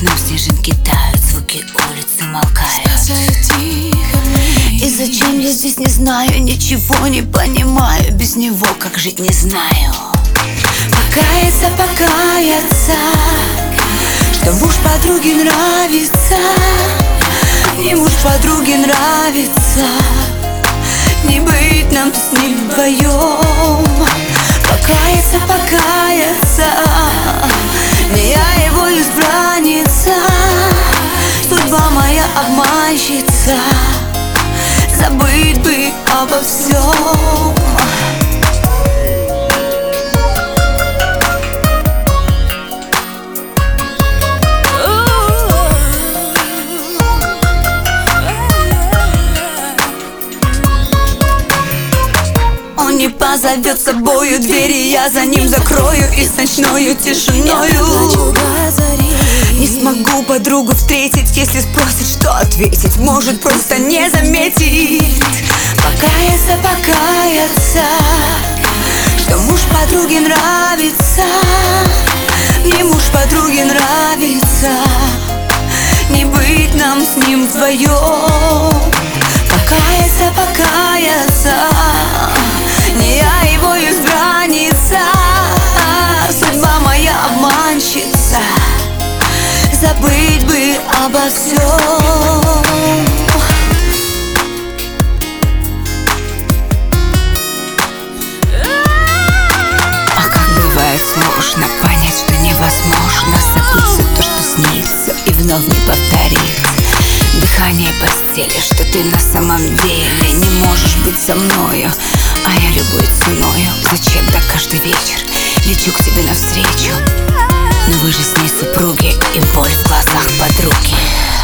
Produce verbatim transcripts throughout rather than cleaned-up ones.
окном снежинки тают, звуки улицы молкают. И зачем я здесь, не знаю, ничего не понимаю. Без него как жить, не знаю. Покаяться, покаяться, что муж подруге нравится. Не муж подруге нравится, не быть нам с ним вдвоем. Покаяться, покаяться, не я его избранница. Судьба моя обманщица, забыть бы обо всем. Он не позовет с собою двери, я за ним закрою и с ночною тишиною. Не смогу подругу встретить, если спросит, что ответить, может просто не заметить. Покаяться, покаяться, что муж подруге нравится. Мне муж подруге нравится, не быть нам с ним вдвоем. Покаяться, покаяться, не я его избранница. Судьба моя обманщица, забыть бы обо всем. А как бывает сложно понять, что невозможно забыть все то, что снится, и вновь не повторится. Дыхание постели, что ты на самом деле не можешь быть со мною, а я любой ценою. Зачем-то каждый вечер лечу к тебе навстречу, но вы же с ней супруги, и боль в глазах подруги.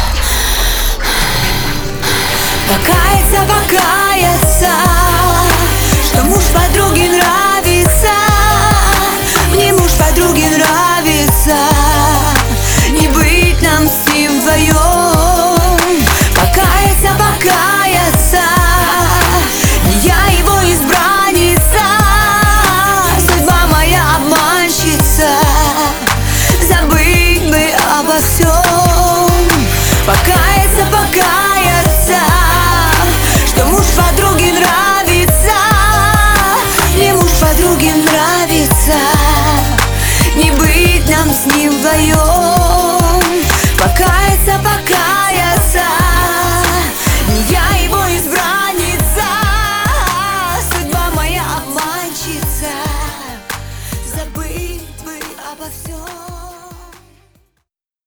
Покаяться, покаяться, что муж подруге нравится. Мне муж подруге нравится, не быть нам с ним вдвоем. Покаяться, покаяться, не я его избранница. Судьба моя обманщица, забыть бы обо всем. Покаяться, покаяться, что муж подруге нравится. Мне муж подруге нравится, не быть нам с ним вдвоем.